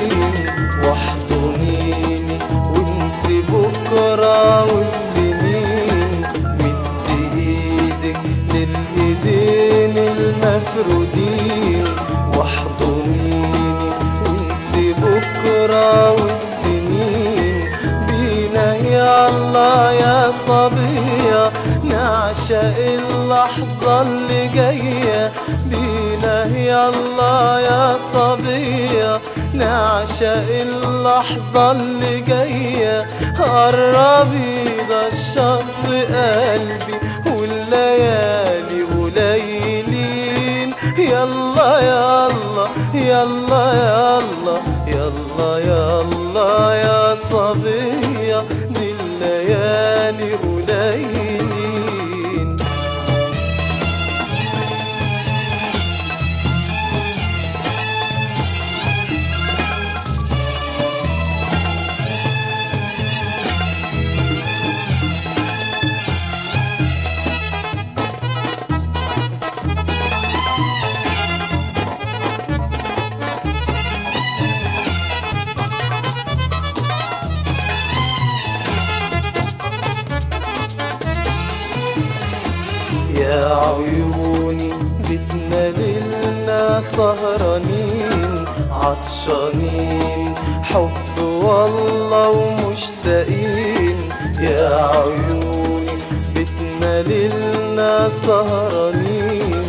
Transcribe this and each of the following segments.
واحضنيني وانسي بكرة والسنين. مد ايدك للايدين المفرودين، واحضنيني وانسي بكرة والسنين. بينا يلا يا صبية نعشق اللحظة اللي جاية، بينا يلا يا صبية نعشق اللحظة اللي جاية. قربي ده الشط قلبي والليالي قليلين. يلا يلا يلا يلا يلا يلا يا صبية دي الليالي قليلين. يا عيوني بيتنا ليلنا سهرانين عطشانين حب والله ومشتاقين. يا عيوني بيتنا ليلنا سهرانين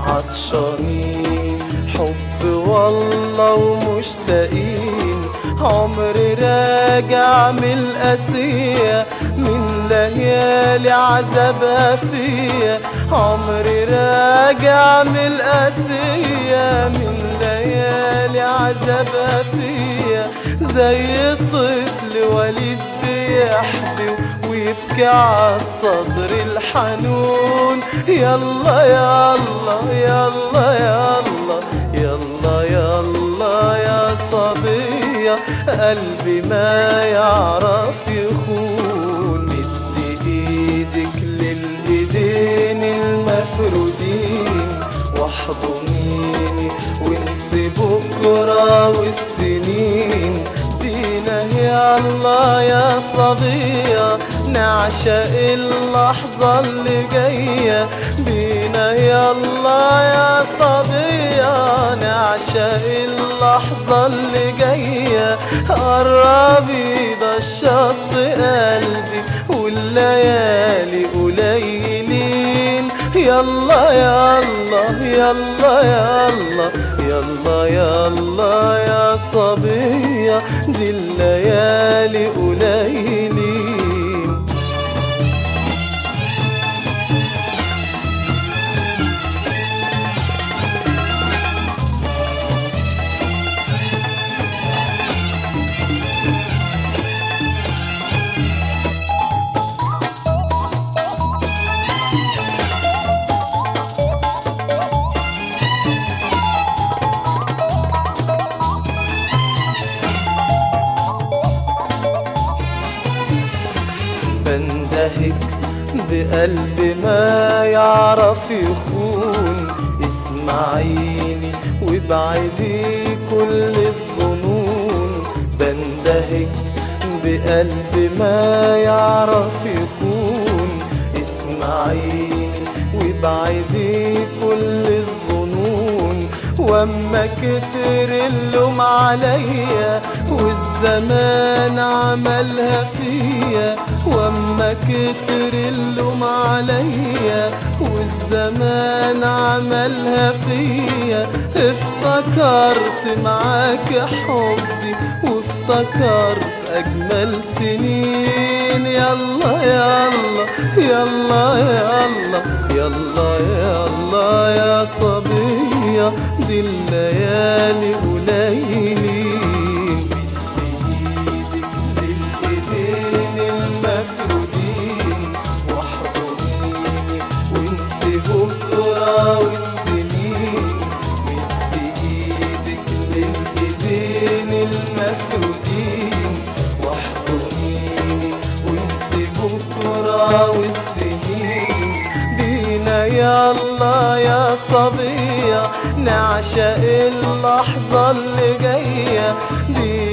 عطشانين حب والله ومشتاقين. عمري راجع من القاسية من ليالي عذابها فيا، عمري راجع من القاسية من ليالي عذابها فيا. زي طفل وليد بيحبي ويبكي عالصدر الحنون. يلا يلا يلا يلا يلا يلا يا صبية قلبي ما يعرف يخون. مد ايدك للايدين المفرودين، واحضنيني وانسي بكرة والسنين. بينا يلا يا صبية نعشق اللحظة اللي جاية، بينا يلا يا صبية نعشق اللحظة اللي جاية. قربي ده الشط قلبي والليالي قليلين. يلا يلا يلا يلا يلا يلا يا صبية دي الليالي قليلين. بندهك بقلب ما يعرف يخون. اسمعيني وابعدي كل الظنون. بندهك بقلب ما يعرف يخون. اسمعيني وابعدي كل الظنون. واما كتر اللوم عليا والزمان عملها فيا، واما كتر اللوم عليا والزمان عملها فيا. افتكرت معاك حبي وافتكرت اجمل سنين. يلا يلا يلا يلا يلا يلا يا صبية دي الليالي قليلين. للايدين المفرودين، واحضنيني وانسي بكرة والسنين. مد ايدك للايدين المفرودين، واحضنيني وانسي بكرة والسنين. بينا يلا يا صبية نعشق اللحظة اللي جاية.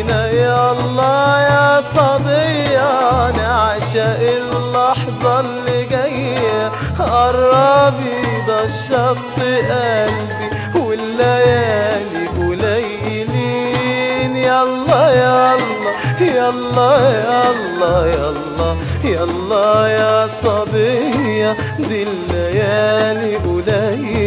اللحظة اللي جاية، قربي ده الشط قلبي والليالي قليلين. يلا يلا يلا يلا يلا يلا يا صبية، دي الليالي قليلين.